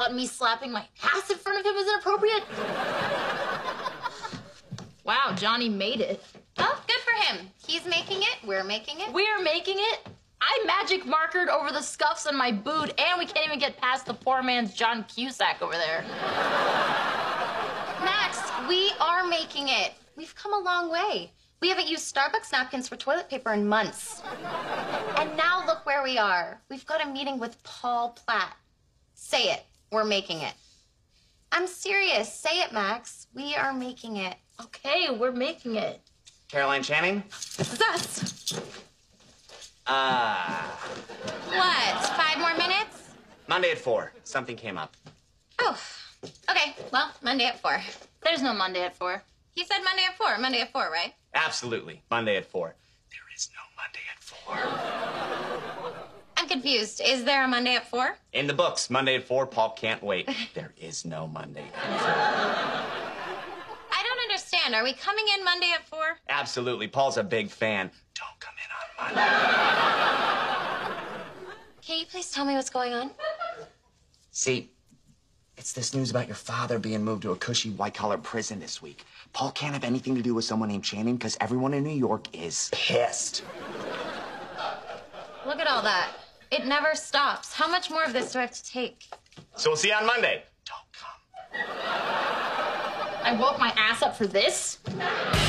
thought me slapping my ass in front of him was inappropriate. Wow, Johnny made it. Oh, good for him. He's making it. We're making it. We're making it. I magic markered over the scuffs on my boot, and we can't even get past the poor man's John Cusack over there. Max, we are making it. We've come a long way. We haven't used Starbucks napkins for toilet paper in months. And now look where we are. We've got a meeting with Paul Platt. Say it. We're making it. I'm serious. Say it, Max. We are making it. Okay, we're making it. Caroline Channing? This is us. What? 5 more minutes? Monday at 4. Something came up. Oh, okay. Well, Monday at 4. There's no Monday at 4. He said Monday at 4. Monday at 4, right? Absolutely. Monday at 4. There is no Monday at 4. I'm confused. Is there a Monday at 4? In the books, Monday at 4, Paul can't wait. There is no Monday at 4. I don't understand. Are we coming in Monday at 4? Absolutely. Paul's a big fan. Don't come in on Monday. Can you please tell me what's going on? See, it's this news about your father being moved to a cushy white-collar prison this week. Paul can't have anything to do with someone named Channing because everyone in New York is pissed. Look at all that. It never stops. How much more of this do I have to take? So we'll see you on Monday. Don't come. I woke my ass up for this?